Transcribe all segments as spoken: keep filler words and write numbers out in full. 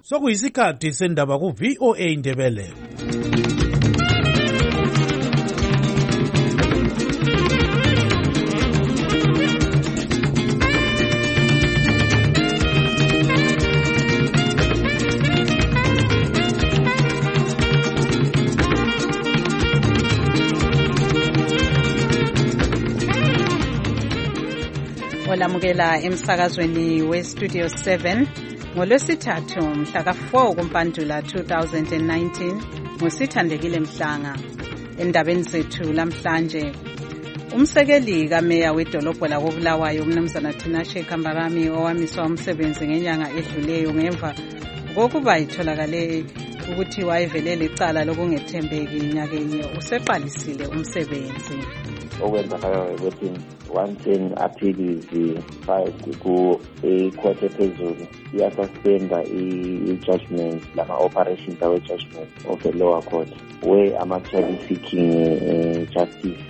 Sokuyisikhathi sendaba ku V O A Indebele. Olamukela emsakazweni we Studio seven ngolwesithathu mhla ka four kuMpandula two thousand nineteen ngosithandekile Mhlanga. Endabeni zethu lamhlanje, umsekeli kameya wedolobho lakoBulawayo umnumzana Tinashe Kambarami owamiswa umsebenzi ngenyanga edluleyo ngemva kokuba itholakale ukuthi wayevelele icala lokungethembeki nyakenye useqalisile umsebenzi. Okwenzakalayo ukuthi one-ten appeal filed ku-court ephezulu iyasuspenda i-judgment lama-operations awe-judgment of the lower court where I'm actually seeking uh, justice.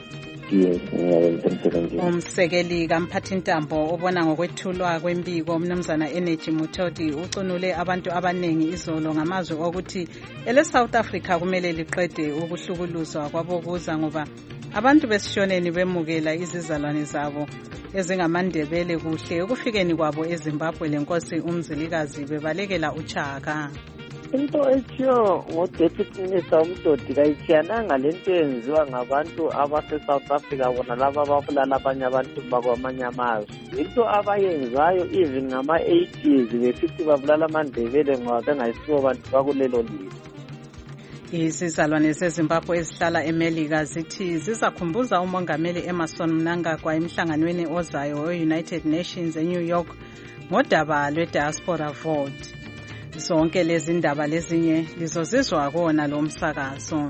Umsekeli kaMphathintambo obona ngokwethulwa kwembiko umnumzana Energy Mutoti ucunule abantu abanengi izolo ngamazwi okuthi ele South Africa kumele liqede ukuhlukuluzwa kwabokuza ngoba abantu besishoneni bemukela izizalwane zabo ezingamandebele kuhle ukufikeni kwabo eZimbabwe lenkosi umzilikazi bebalekela uChaka. Into ethiyo ngo-Deputy Minister uMdodi kayithiyananga lento yenziwa ngabantu abase-South Africa bona laba ababulala abanye abantu bakwamanye amazwe. Into abayenzayo even ngama-eighties besithi babulala amandebele ngoba bengayisibo bantu bakulelo lizwe. Izizalwane zeZimbabwe ezihlala eMelika zithi zizakhumbuza umongameli Emmerson Mnangagwa emhlanganweni ozayo we-United Nations eNew York ngodaba lwe-diaspora vote. Zonke lezi ndaba lezinye lizozizwa kona lo msakazo.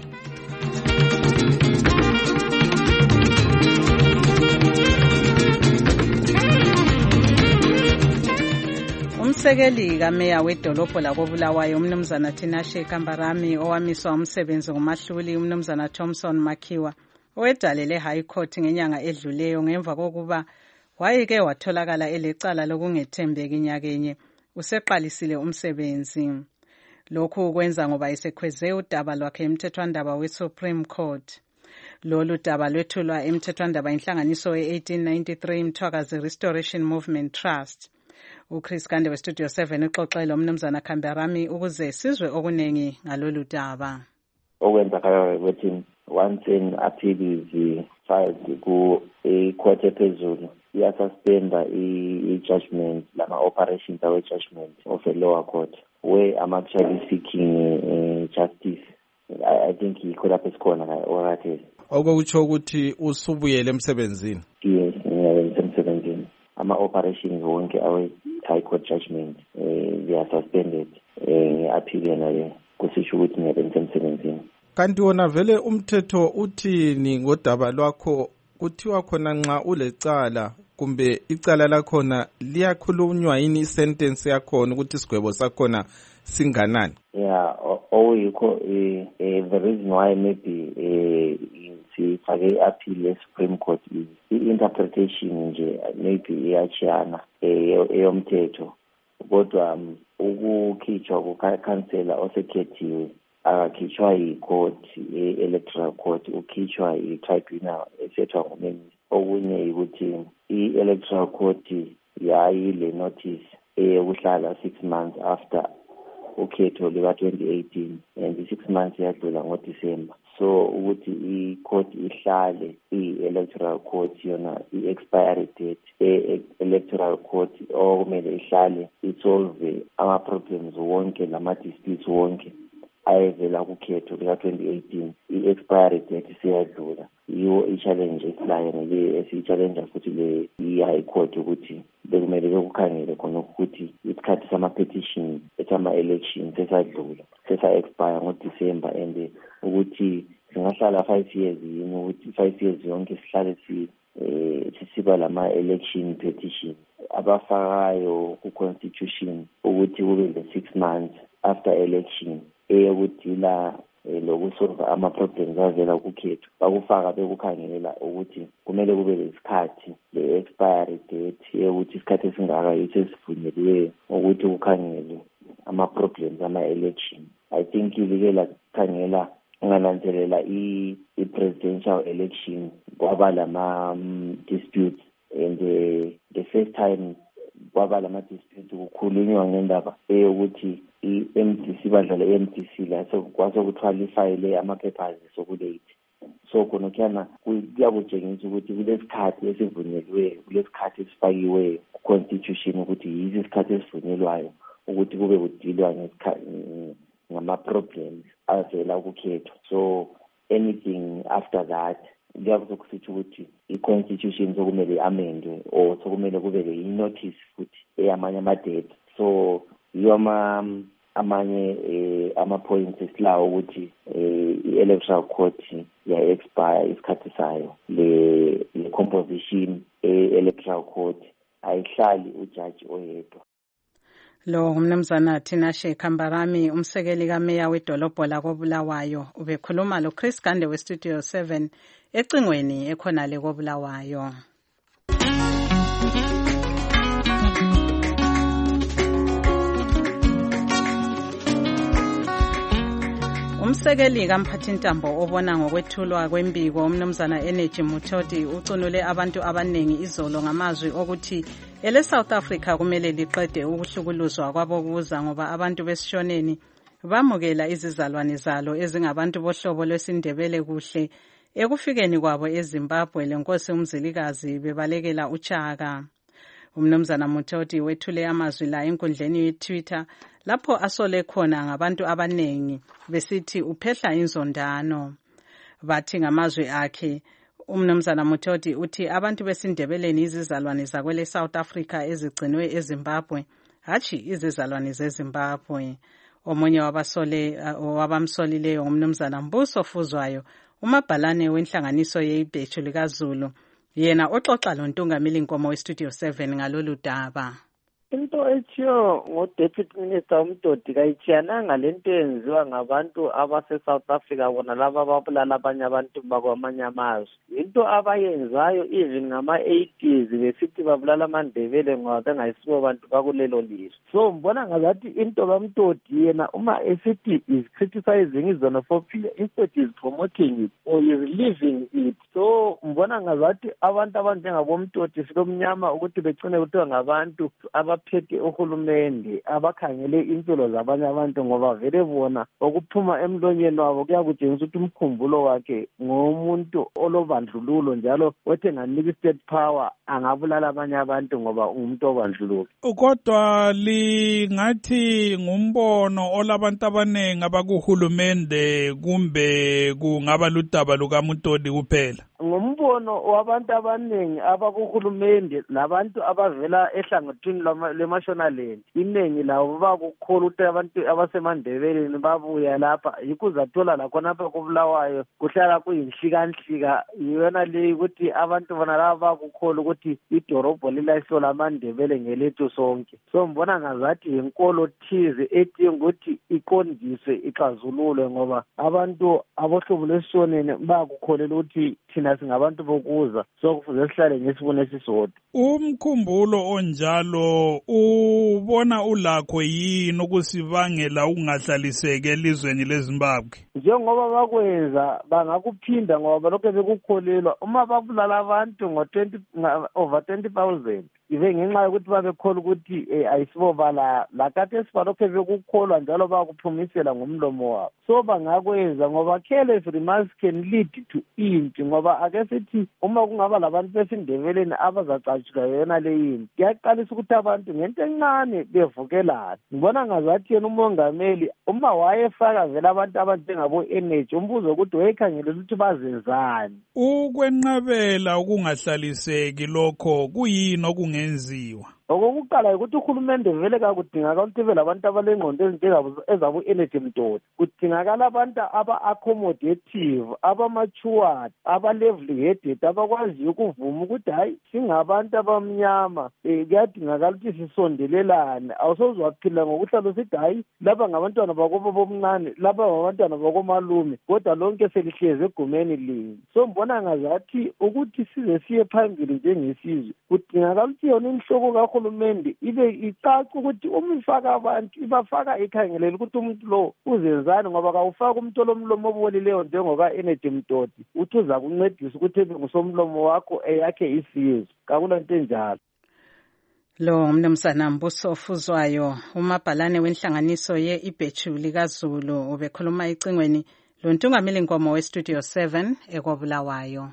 Umsekeli kameya wedolobho lakoBulawayo umnumzana Tinashe Kambarami owamiswa umsebenzi ngumahluli umnumzana Thompson Makhiwa owedalele High Court ngenyanga edluleyo ngemva kokuba wayeke watholakala elecala lokungethembeki nyakenye useqalisile umsebenzi. Lokhu kwenza ngoba esekhweze udaba lwakhe emthethwandaba we-Supreme Court. Lolu daba lwethulwa emthethwandaba inhlanganiso ye-eighteen ninety-three Mthwakazi Restoration Movement Trust. uChris Gande we Studio seven uxoxela umnumzana Kambarami ukuze sizwe okunengi ngalolu daba. Okwenzakalayo ukuthi one-ten appeal filed ku-court ephezulu iyasuspenda i-judgment lama-operations awe-judgment of the lower court where I'm actually seeking uh, justice. I, I think yikho lapho esikhona oratheli. Okutsho ukuthi usubuyele emsebenzini? Yes, emsebenzini. Ama-operations wonke awe-high court judgment uh, they are suspended. Uh, appeal yena kusisho ukuthi ngiyabe emsebenzini. Kanti wona vele umthetho uthini ngodaba lwakho? Kuthiwa khona nxa ulecala kumbe icala lakhona liyakhulunywa yini isentence yakhona ukuthi isigwebo sakhona singanani? Yeah, oyikho the reason why maybe sifake i-appeal ye-Supreme Court is i-interpretation nje maybe iyachiyana eyomthetho kodwa ukukhitshwa kukhansela osekhethiwe akakhitshwa yi-court, i-electoral court, ukhitshwa i-tribunal esethwa ngumenzi. Okunye ukuthi i-electoral court yayile notice eyokuhlala six months after ukhetho lika twenty eighteen and i-six months yadlula ngoDisemba. So ukuthi i-court ihlale i-electoral court yona i-expiry date e-electoral court okumele ihlale isolve ama-problems wonke lama-disputes wonke ayevela kukhetho lika twenty eighteen i-expiry date siyadlula. Yiwo i-challenge esilayo nale esiyi-challenge futhi le i-high court ukuthi bekumele bekukhangele khona ukuthi isikhathi sama-petition esama-election sesadlula sesa-expire ngoDisemba and ukuthi singahlala five years yini ukuthi five years yonke sihlale si eh sisiba lama-election petition abafakayo ku-constitution ukuthi kube le six months after election eyokudila lokusolva ama-problems avela kukhetho bakufaka bekukhangela ukuthi kumele kube lesikhathi le-expiry date yokuthi isikhathi esingaka yiso esivunyeliweyo ukuthi kukhangele ama-problems ama-election. I think ilike lakhangela ungananzelela i-presidential election kwaba lama-disputes and the, the first time kwaba lama-disputes kukhulunywa ngendaba eyokuthi i-M D C badlala i-M D C la kwasokuthiwa lifayile ama-papers sokulate. So khona kuyana kuyakutshengisa ukuthi kulesikhathi esivunyelweyo, kulesikhathi esifakiweyo ku-constitution ukuthi yiso isikhathi esivunyelwayo ukuthi kube kudilwa ngama-problems avela kukhethwa. So anything after that kuyakuzokusitsho ukuthi i-constitution sokumele amendwe or sokumele kube i-notice futhi eyamanye ama-date. So yiyo amanye eh, ama-points esilawo ukuthi eh, i-electoral court ya-expire isikhathi sayo. Le, le composition e-electoral court ayihlali ujaji oyedwa. Lo umnumzana Tinashe Kambarami, umsekeli kameya wedolobho lakoBulawayo, ubekhuluma lo Chris Gande we Studio seven ecingweni ekhona le koBulawayo. Umsekeli kaMphathintambo obona ngokwethulwa kwembiko umnumzana Energy Mutoti ucunule abantu abanengi izolo ngamazwi okuthi ele South Africa kumele liqede ukuhlukuluzwa kwabokuza ngoba abantu besishoneni bamukela izizalwane zalo ezingabantu bohlobo lwesindebele kuhle ekufikeni kwabo eZimbabwe lenkosi umzilikazi bebalekela uChaka. Umnumzana Mutoti wethule amazwi la enkundleni yeTwitter lapho asole khona ngabantu abanengi besithi uphehla inzondano. Bathi ngamazwi akhe umnumzana Mutoti uthi abantu besindebeleni izizalwane zakwele South Africa ezigcinwe eZimbabwe hachi izizalwane zeZimbabwe. Omunye wabasole wabamsolileyo umnumzana Mbuso Fuzwayo umabhalane wenhlanganiso yeibhethu likaZulu yena oxoxa lontungameli Nkomo we Studio seven ngalolu daba. Into ethiyo ngo-Deputy Minister uMdodi kayichiyananga lento yenziwa ngabantu abase-South Africa bona laba ababulala abanye abantu bakwamanye amazwe. Into abayenzayo even ngama-eighties besithi babulala amandebele ngoba bengayisibo bantu bakulelo lizwe. So mbona ngazathi into kaMdodi yena uma esithi is criticizing iZanu-P F instead is promoting it or is living it. So mbona ngazathi abantu abanjengaboMdodi silomnyama ukuthi begcine kuthiwa ngabantu aba phethe uhulumende abakhangele impilo zabanye abantu ngoba vele bona okuphuma emlonyeni wabo kuyakutshengisa ukuthi umkhumbulo wakhe ngomuntu olobandlululo njalo othi nganika state power angabulala abanye abantu ngoba umuntu obandlululo. Kodwa lingathi ngumbono olabantu abanengi abakuhulumende kumbe kungaba ludaba lukaMutoti kuphela? Ngumbono wabantu abanengi abakuhulumende labantu abavela ehlangothini leMashonaland. Inengi labo bakukholwa ukuthi abantu abasemandebeleni babuya lapha yikuzathola lakhona lapha koBulawayo kuhlala kuyinhlikanhlika yona le ukuthi abantu bona laba bakukholwa ukuthi idorobho lilayihlola amandebele ngelethu sonke. So mbona ngazathi inkolo thize ethi ukuthi iqondiswe ixazululwe ngoba abantu abohlobo lesishoneni bakukholela ukuthi thina singabantu bokuza so kufuze sihlale ngesibone esisodwa. Umkhumbulo onjalo ubona ulakho yini ukusibangela ukungahlaliseki elizweni leZimbabwe? Njengoba bakwenza bangakuphinda ngoba lokho bekukholelwa uma babulala abantu ngo-twenty over twenty thousand ibe ngenxa yokuthi babekhola ukuthi ayisibobala lakade esibalokho bekukholwa njalo bakuphumisela ngomlomo wabo. So bangakwenza ngoba careless remarks can lead to impi ngoba ake sithi uma kungaba labantu besindebeleni abazacatshula yona le yini kuyaqalisa ukuthi abantu ngento encane bevukelana. Ngibona ngazathi yena umongameli uma wayefaka vele abantu abanjengabo Energy umbuzo ukuthi wayekhangelela ukuthi bazenzani. Ukwenqabela ukungahlaliseki lokho kuyini okungenziwa? Okokuqala ukuthi uhulumende vele kakudingakala ukuthi vele abantu abalengqondo ezinjengabo ezabo Energy Mdodi. Kudingakala abantu aba-accommodative, aba-matured, aba-level-headed, abakwaziyo ukuvuma ukuthi hayi singabantu abamnyama um kuyadingakala ukuthi sisondelelane. Awusoziwaphila ngokuhlala usithi hayi laba ngabantwana bakobo bomncane, laba ngabantwana bakomalume, kodwa lonke selihlezi egumeni linye. So mbona ngazathi ukuthi size siye phambili njengesizwe kudingakala ukuthi yona inhloko kakho uhulumende ibe icaca ukuthi uma ifaka abantu ibafaka ikhangelela ukuthi umuntu lo uzenzani, ngoba kawufaka umuntu olomlomo obolileyo njengoka-Energy Mtoti uthi uza kuncedisa ukuthi ebe ngusomlomo wakho eyakhe isizwe. Kakulento enjalo. Lo mnumzana Mbuso Fuzwayo, umabhalane wenhlanganiso ye-Ibhejuli kaZulu, ubekhuluma icingweni lontungameli nkomo we-Studio seven eKobulawayo.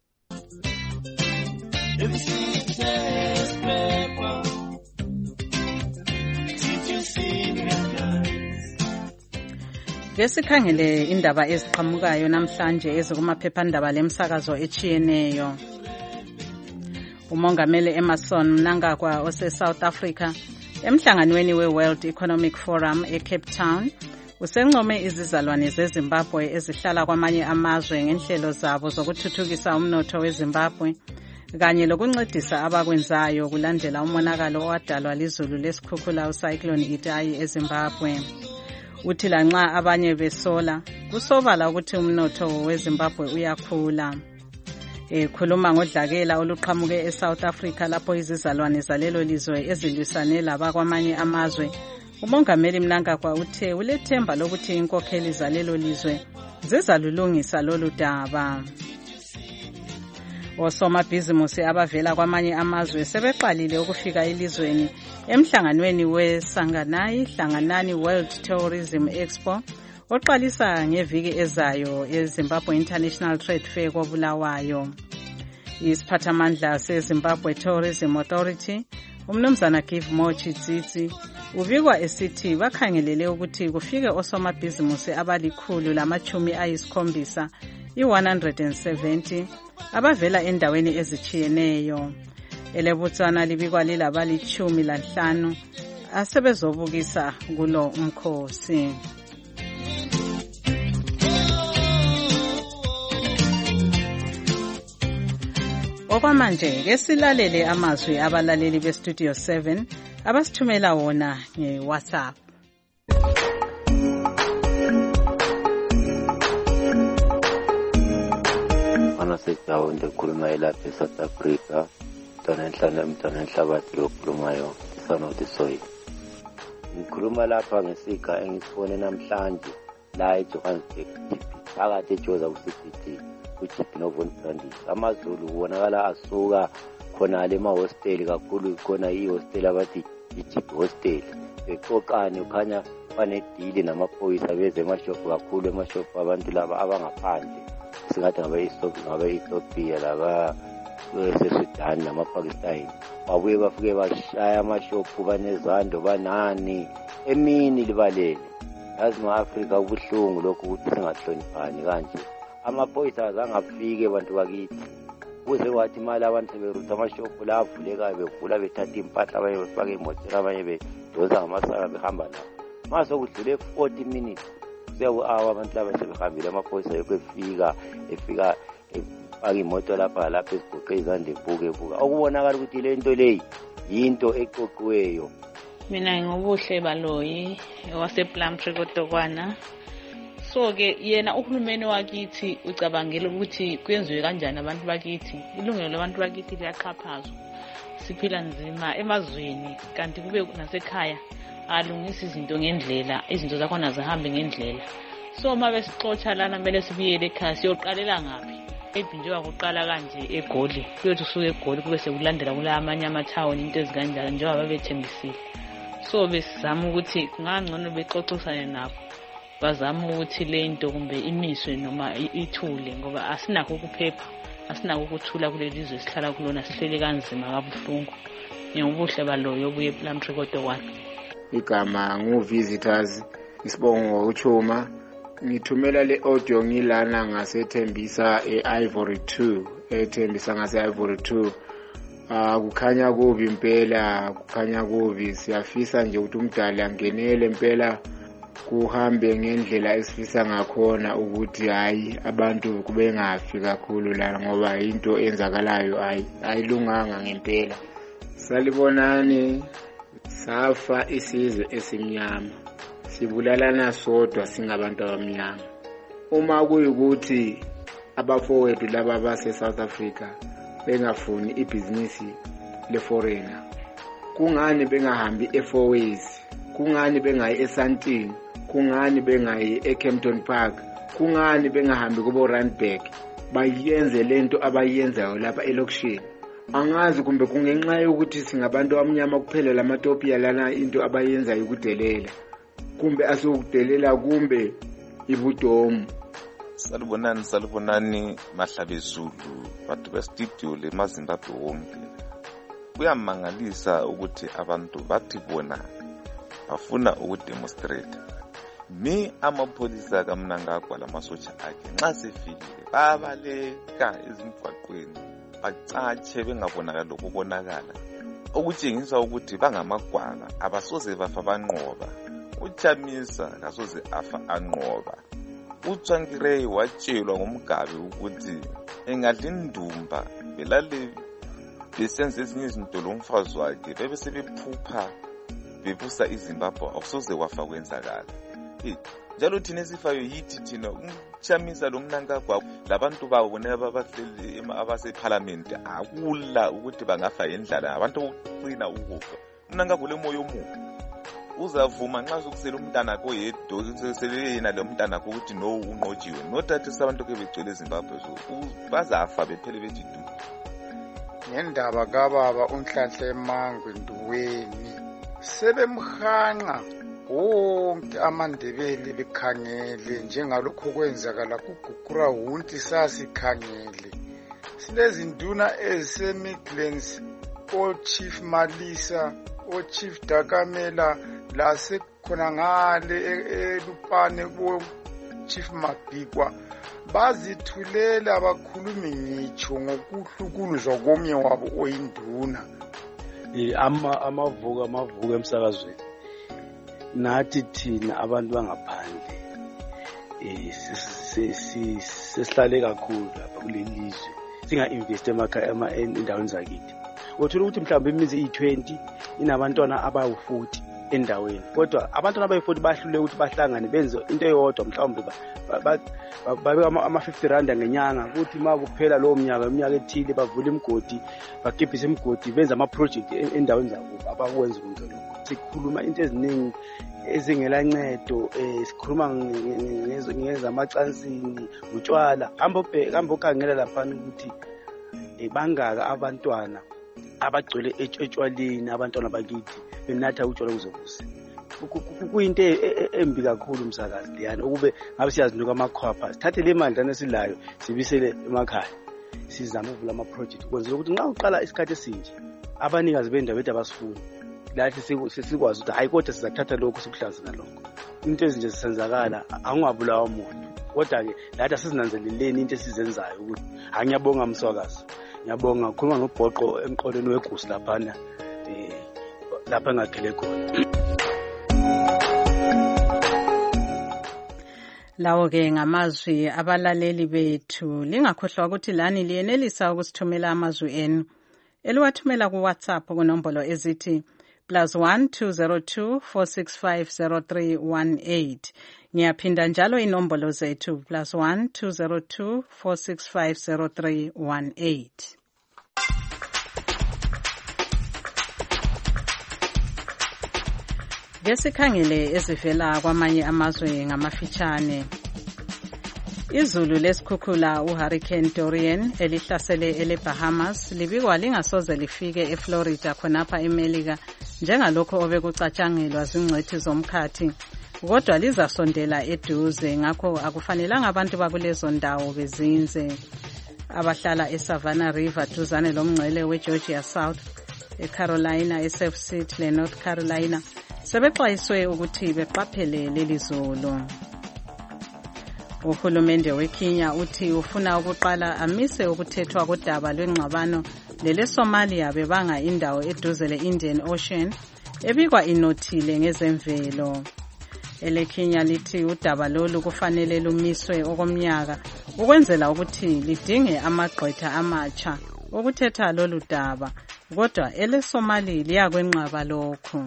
Ngesikhangele indaba eziqhamukayo namhlanje ezikumaphephandaba lemsakazo echiyeneyo. Umongameli Emmerson Mnangagwa ose-South Africa emhlanganweni we-World Economic Forum eCape Town usencome izizalwane zeZimbabwe ezihlala kwamanye amazwe ngenhlelo zabo zokuthuthukisa umnotho weZimbabwe kanye lokuncedisa abakwenzayo kulandela umonakalo owadalwa lizulu lesikhukhula uCyclone Idai eZimbabwe. Uthi lanxa abanye besola kusobala ukuthi umnotho weZimbabwe uyakhula. Ekhuluma ngodlakela oluqhamuke eSouth Africa lapho izizalwane zalelo lizwe ezilwisane labakwamanye amazwe, umongameli Mnangagwa uthe ulethemba lokuthi inkokheli zalelo lizwe zizalulungisa lolu daba. Osomabhizimusi abavela kwamanye amazwe sebeqalile ukufika elizweni emhlanganweni weSanganayi Hlanganani World Tourism Expo oqalisa ngeviki ezayo eZimbabwe International Trade Fair koBulawayo. Isiphathamandla seZimbabwe Tourism Authority umnumzana Give Mochi Tsitsi ubikwa esithi bakhangelele ukuthi kufike osomabhizimusi abalikhulu lamachumi ayisikhombisa i-one hundred seventy abavela endaweni ezichiyeneyo. Elebutsana libikwa lilabalichumi lanhlanu asebezobukisa kulo umkhosi. Okwamanje ke silalele amazwi abalaleli beStudio seven abasithumela wona ngeWhatsApp. Ana sejawu ngikhuluma elapha eSouth Africa, mntwana enhlala mntwana enhlabathi yokhulumayo isanothi soy. Ngikhuluma lapha ngesika engisibone namhlanje la eJohannesburg phakathi eJoza ku-C B D kuJipi noVon Brandis. Amazulu kubonakala asuka khona le mahosteli kakhulu, khona ihosteli abathi iJipi hostel. Beqoqane ukhanya banedili namaphoyisa beze emashophu kakhulu, emashophu abantu laba abangaphandle singathi ngabe-Ethiopia laba seSudan namapakistani. Babuye bafike bashaya amashophu banezando banani emini libalele. Yazi ma-Afrika ubuhlungu lokhu ukuthi singahloniphani kanje. Amaphoyisa azangafike abantu bakithi kuze kwathi imali abantu seberutha amashophu la avulekayo bevula bethatha impahla abanye befake emotweni abanye bedonsa ngamasaka behamba nabo. Mase kudlule forty minutes seku-hour abantu laba sebehambile, amaphoyisa yekho efika efika efaka imoto lapha lapha ezigoqe izandla ebuke ebuka okubonakala ukuthi le nto leyi yinto eqoqiweyo. Mina ngobuhle baloyi wasePlumtree kodokwana. So ke yena uhulumeni wakithi ucabangela ukuthi kwenziwe kanjani abantu bakithi. Ilungelo labantu bakithi liyaxhaphazwa. Siphila nzima emazweni kanti kube nasekhaya alungisa izinto ngendlela, izinto zakhona zihambe ngendlela. So uma besixotsha lana kumele sibuyele ekhaya siyoqalela ngapi? Maybe njengoba kuqala kanje eGoli kuyothi usuke eGoli kube sekulandela kula amanye amathawuni into ezikanjalo njengoba babethembisile. So besizama ukuthi kungangcono bexoxisane nabo, bazama ukuthi le nto kumbe imiswe noma ithule, ngoba asinakho ukuphepha, asinakho ukuthula kuleli lizwe sihlala kulona, sihlele kanzima kabuhlungu. Ngobuhle baloyo obuye ePlumtree kodokwana. Igama ngu-Visitors Isibongo Uchuma. Ngithumela le audio ngilana ngasethembisa e-Ivory two, ethembisa ngase-Ivory two. Ah kukhanya kubi impela, kukhanya kubi. Siyafisa nje ukuthi umdali angenele impela kuhambe ngendlela esifisa ngakhona ukuthi hayi abantu kube ngafi kakhulu la, ngoba into enzakalayo hayi ayilunganga ngempela. Salibonani safa isizwe esimnyama, sibulalana sodwa singabantu abamnyama. Uma kuyikuthi abafowethu laba base South Africa bengafuni ibhizinisi le foreigner, kungani bengahambi e-Four Ways, kungani bengayi eSandton, kungani bengayi eCampton Park, kungani bengahambi kubo Randburg bayenze lento abayenzayo lapha elokishini. Angazi kumbe kungenxa yokuthi singabantu abamnyama kuphela lamatopia lana into abayenzayo ukudelela, kumbe asukudelela kumbe ibudomo. Salubonani salubonani Mahlabezulu, bantu bestudio le maZimbabwe wonke. Kuyamangalisa ukuthi abantu bathi bona bafuna ukudemonstrate. Mi amapholisa kaMnangagwa lamasotsha akhe nxa sefikile babaleka ezimgwaqweni bacatshe bengabonakala lokubonakala, okutshengisa ukuthi bangamagwala abasoze bafa banqoba. Uchamisa kasoze afa anqoba. uTsvangirai watshelwa ngumgabe ukuthi engadla indumba belale besenze ezinye izinto lomfazi wakhe bebe sebephupha bebusa iZimbabwe akusoze kwafa kwenzakala. Njalo thina esifayo yithi thina uChamisa lo Mnangagwa labantu babone ababahleli abaseParliament akula ukuthi bangafa endlala abantu bokucina ukufa. Mnangagwa lemoyo omubi uzavuma nxa sokusela umntana akho yedwa sesele yena lo mntana akho ukuthi no unqotshiwe nothathe sabantu ke begcwele eZimbabwe so bazafa bephele bethi du. Ngendaba kababa uNhlanhla eMangwe Nduweni sebemhanqa wonke amaNdebele bekhangele njengalokho kwenzakala kuGugura Hunti sasikhangele. Silezinduna eziseMidlands oChief Malisa oChief Dakamela lase khona ngale eLupane bo Chief Mabhikwa bazithulela abakhulumi ngitsho ngokuhlukuluzwa komnye wabo oyinduna. ama amavuka amavuka emsakazweni nathi thina abantu bangaphandle eh sesihlale kakhulu lapha kulelizwe singa invest emakhaya endaweni zakithi. Uthola ukuthi mhlawumbe imizi iyi-twenty inabantwana abawu-forty endaweni, kodwa abantwana abayi-forty bahlule ukuthi bahlangane benze into eyodwa mhlawumbe babe ama-fifty randa ngenyanga ukuthi ma kuphela lowo mnyaka iminyaka ethile bavule imigodi bagibhise imigodi benze ama-project endaweni zakubo abakwenza konke lokho. Sikhuluma into eziningi ezingela ncedo, sikhuluma ngezamacansini utshwala. Hamba ukhangela laphana ukuthi bangaka abantwana abagcwele etshwaleni abantwana bakithi benatha utshwala kuzokuze. Kuyinto embi kakhulu umsakazi liyana ukube ngabe siyazinuka amakhwapha sithathe le mandla nesilayo sibisele emakhaya sizama ukuvula ama project kwenzela ukuthi nxa uqala isikhathi esinje abanikazi bendawo bethu abasifuni lathi sikwazi ukuthi hayi kodwa sizathatha lokho sikuhlaza nalokho. Into ezinje zisenzakala angingabulawa umuntu, kodwa ke lathi asizinanzeleleni into esizenzayo ukuthi angiyabonga msakazi, ngiyabonga khuluma nobhoqo emqolweni wegusi laphana eh lapha engakhele khona. Lawo ke ngamazwi abalaleli bethu. Lingakhohlwa ukuthi lani liyenelisa ukusithumela amazwi enu eliwathumela ku WhatsApp kunombolo ezithi plus one two zero two four six five zero three one eight. Ngiyaphinda njalo inombolo zethu plus one two zero two four six five zero three one eight. Ngesikhangele ezivela kwamanye amazwe ngamafitshane. Izulu lesikhukhula uHurricane Dorian elihlasele eleBahamas libikwa lingasoze lifike eFlorida khonapha eMelika njengalokho obekucatshangelwa zingcwethi zomkhathi, kodwa lizasondela eduze, ngakho akufanelanga abantu bakulezo ndawo bezinze. Abahlala eSavannah River duzane lomngcele weGeorgia South, eCarolina, eSouth City leNorth Carolina sebexwayiswe ukuthi beqaphele leli zulu. Uhulumende weKenya uthi ufuna ukuqala amise ukuthethwa kodaba lwengxabano leleSomalia bebanga indawo eduze le-Indian Ocean ebikwa inothile ngezemvelo. EleKenya lithi udaba lolu kufanele lumiswe okomnyaka ukwenzela ukuthi lidinge amagqwetha amatsha ukuthetha lolu daba, kodwa eleSomalia liyakwenqaba lokho.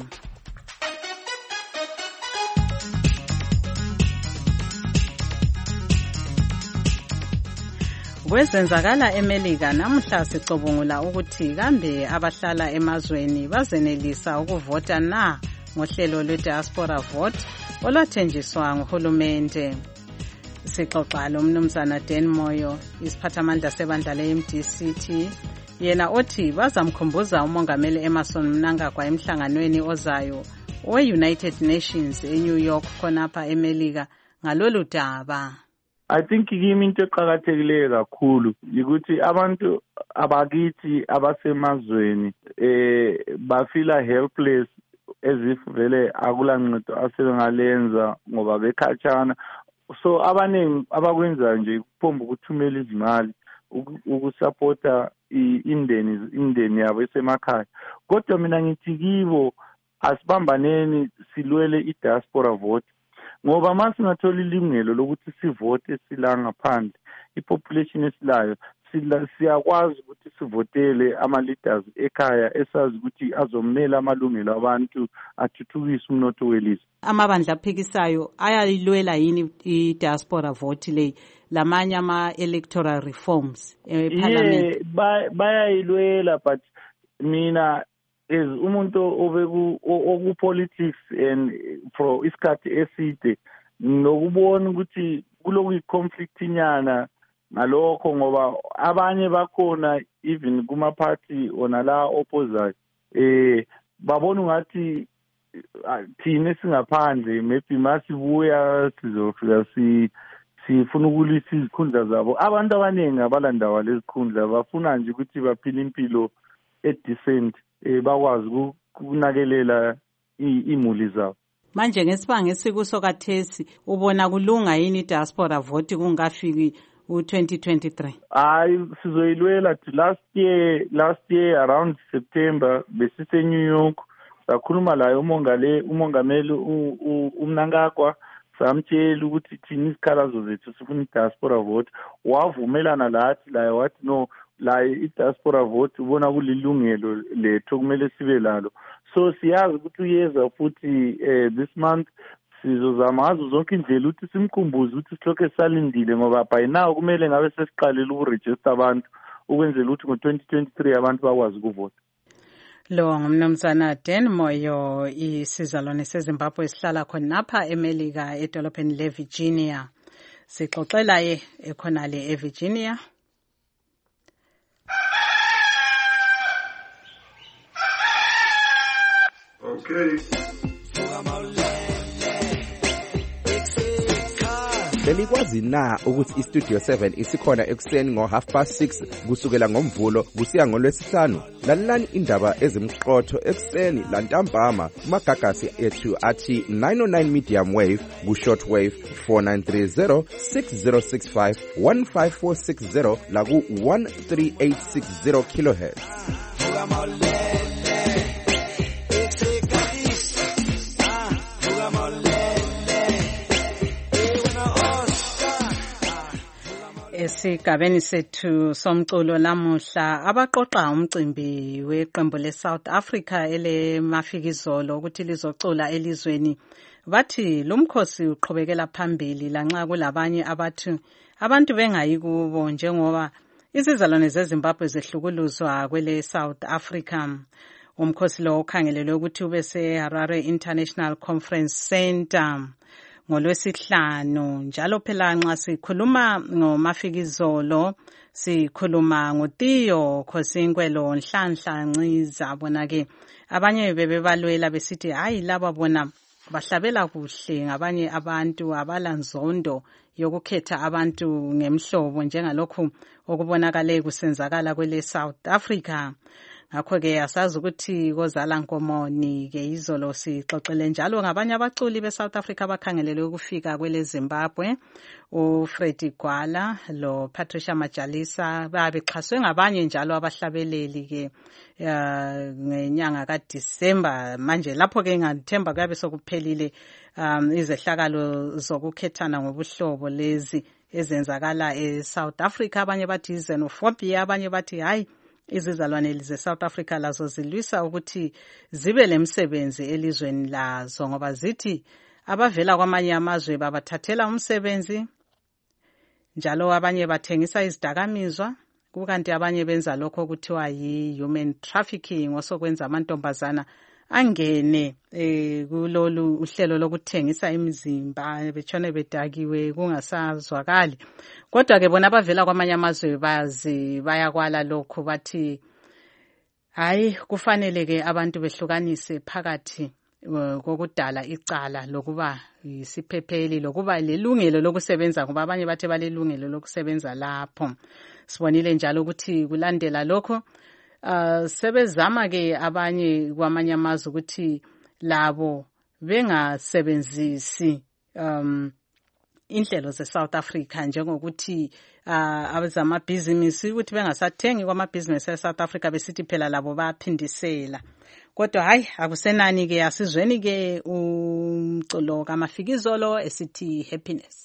Kwezenzakala eMelika namuhla sicubungula ukuthi kambe abahlala emazweni bazenelisa ukuvota na ngohlelo lwe-diaspora vote olwathenjiswa nguhulumende. Sixoxa lo mnumzana Dan Moyo, isiphathamandla sebandla le-M D C T, yena othi bazamkhumbuza umongameli Emmerson Mnangagwa emhlanganweni ozayo we-United Nations eNew York khonapha eMelika ngalolu daba. I think kimi into eqhakathekileyo kakhulu ukuthi abantu abakithi abasemazweni eh bafila helpless as if vele akulanqedo asebengalenza ngoba bekhatshana. So abaningi abakwenza nje kuphomba ukuthumela izimali ukusupporta indeni indeni yabo esemakhaya. Kodwa mina ngithi kibo asibambaneni silwele i-diaspora vote ngoba mase ngathola ilungelo lokuthi sivote sila ngaphandle ipopulation esilayo siyakwazi ukuthi sivotele ama leaders ekhaya esazi ukuthi azomela amalungelo abantu athuthukise umnotho welizwe. Amabandla aphikisayo ayayilwela yini i-diaspora vote le lamanye ama electoral reforms eparliament? Yeah, bayayilwela but mina as umuntu obeku oku politics and for isikhathi eside nokubona ukuthi kuloku i-conflict inyana ngalokho ngoba abanye bakhona even kuma party ona la opposite eh babona ngathi thina singaphandle maybe masibuya sizofika si sifuna ukulisa izikhundla zabo. Abantu abaningi abalandawa lezikhundla bafuna nje ukuthi baphile impilo edecent eh bakwazi ukunakelela imuli zabo. Manje ngesibanga esikuso kathesi ubona kulunga yini diaspora vote kungafiki u twenty twenty-three? Hayi sizoyilwela. Last year last year around September besise New York sakhuluma la umongale umongameli uMnangagwa samtshela ukuthi thina isikhalazo zethu sifuna i-diaspora vote. Wavumelana lathi la wathi no la i-diaspora vote ubona kulilungelo lethu kumele sibe lalo. So siyazi ukuthi uyeza futhi eh, this month sizozama ngazo zonke indlela ukuthi simkhumbuze ukuthi sihlokhe salindile ngoba by now kumele ngabe sesiqalile ukuregister abantu ukwenzela ukuthi ngo twenty twenty-three abantu bakwazi ukuvota. Lo ngumnumzana Dan Moyo, isizalwane seZimbabwe esihlala khonapha eMelika edolobheni leVirginia. Sixoxela ye ekhonale eVirginia. Okay. Belikwazi na ukuthi iStudio seven isikhona ekuseni ngo half past six kusukela ngomvulo kusiya ngolwesihlanu? Lalelani indaba ezimqotho ekuseni lantambama kumagagasi ethu athi nine oh nine medium wave ku short wave four nine three zero six zero six five one five four six zero la ku one three eight six zero kilohertz. Esigabeni sethu somculo lamuhla abaqoqa umcimbi weqembu leSouth Africa ele mafikizolo ukuthi lizocula elizweni bathi lumkhosi uqhubekela phambili lanxa kulabanye abathi abantu bengayi kubo njengoba izizalwane zeZimbabwe zehlukuluzwa kwele South Africa. Umkhosi lo ukhangelelwe ukuthi ube seHarare International Conference Center ngolwesihlanu. Njalo phela nxa sikhuluma ngomafikizolo sikhuluma ngoTiyo Khosinkwelo Nhlanhla Nciza. Bona ke abanye bebebalwela besithi hayi laba bona bahlabela kuhle ngabanye abantu abalanzondo yokukhetha abantu ngemhlobo njengalokhu okubonakala kusenzakala kwele South Africa. Ngakho ke asazi ukuthi kozala nkomoni ke izolo sixoxele njalo ngabanye abaculi beSouth Africa bakhangelelwe ukufika kwele Zimbabwe, uFreddy Gwala lo Patricia Majalisa babexhaswe ngabanye njalo abahlabeleli ke ngenyanga kaDisemba. Manje lapho ke ngathemba kuyabe sokuphelile um izehlakalo zokukhethana ngobuhlobo lezi ezenzakala eSouth Africa. Abanye bathi xenophobia, abanye bathi hayi izizalwane ze-South Africa lazo zilwisa ukuthi zibe lemsebenzi elizweni lazo ngoba zithi abavela kwamanye amazwe babathathela umsebenzi njalo abanye bathengisa izidakamizwa kukanti abanye benza lokho kuthiwa yi-human trafficking osokwenza amantombazana angene eh kulolu uhlelo lokuthengisa imizimba betshone bedakiwe kungasazwakali. Kodwa ke bona abavela kwamanye amazwe bazi bayakwala lokho bathi hayi kufanele ke abantu behlukanise phakathi kokudala icala lokuba isiphepheli lokuba lelungelo lokusebenza ngoba abanye bathe balelungelo lokusebenza lapho. Sibonile njalo ukuthi kulandela lokho Uh, sebezama ke abanye kwamanye amazwe ukuthi labo bengasebenzisi um inhlelo ze South Africa njengokuthi uh, abazamabhizinisi ukuthi bengasathengi kwamabhizinisi e South Africa besithi phela labo bayaphindisela. Kodwa hayi akusenani ke asizweni ke umculo kaMafikizolo esithi Happiness.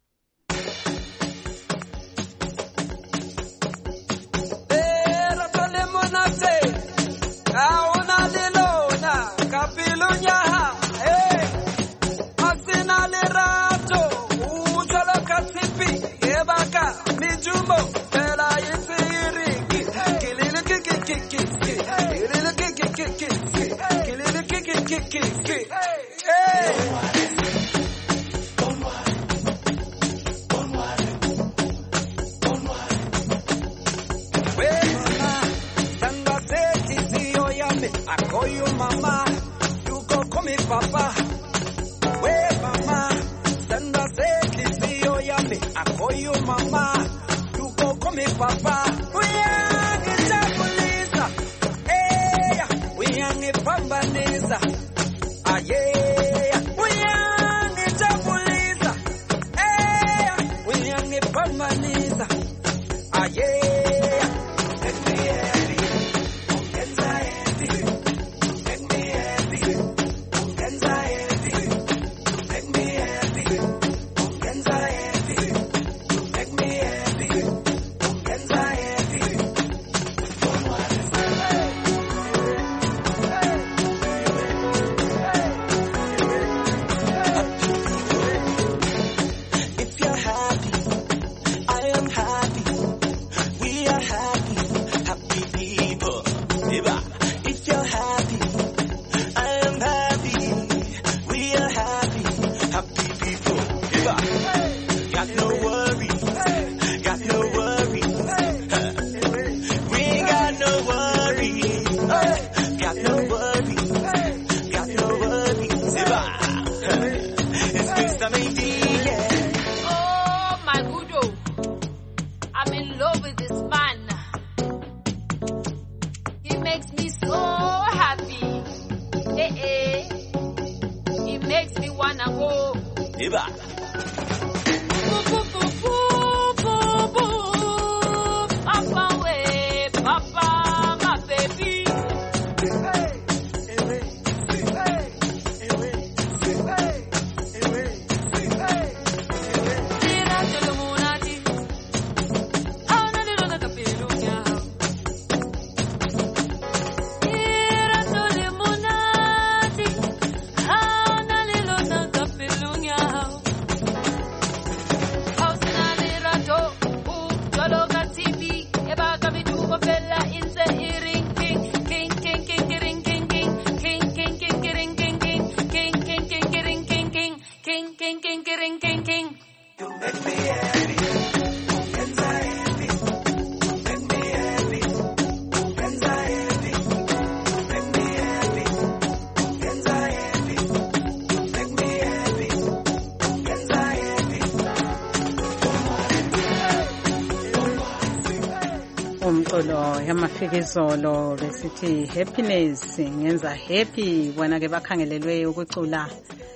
umculo yamafikizolo besithi Happiness ngenza happy bona ke bakhangelelwe ukucula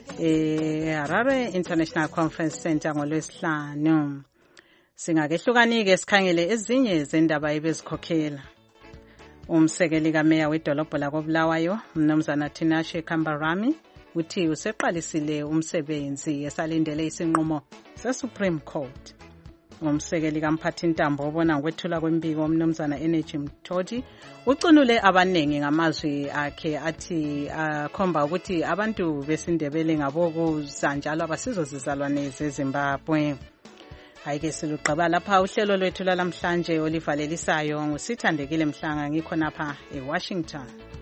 eh Harare International Conference Center ngolwesihlanu. Singakehlukanike esikhangele ezinye zendaba ebezikhokhela. Umsekeli kameya wedolobho lakoBulawayo Mnumzana Tinashe Kambarami uthi useqalisile umsebenzi esalindele isinqumo se-Supreme Court. Umsekeli kaMphathintambo obona ngokwethula kwembiko Mnumzana Energy Mthothi ucunule abanengi ngamazwi akhe athi akhomba ukuthi abantu besindebele ngabokuza njalo abasizozizalwane zeZimbabwe. Hayi-ke silugqiba lapha uhlelo lwethu lalamhlanje olivalelisayo ngusithandekile Mhlanga ngikho napha eWashington.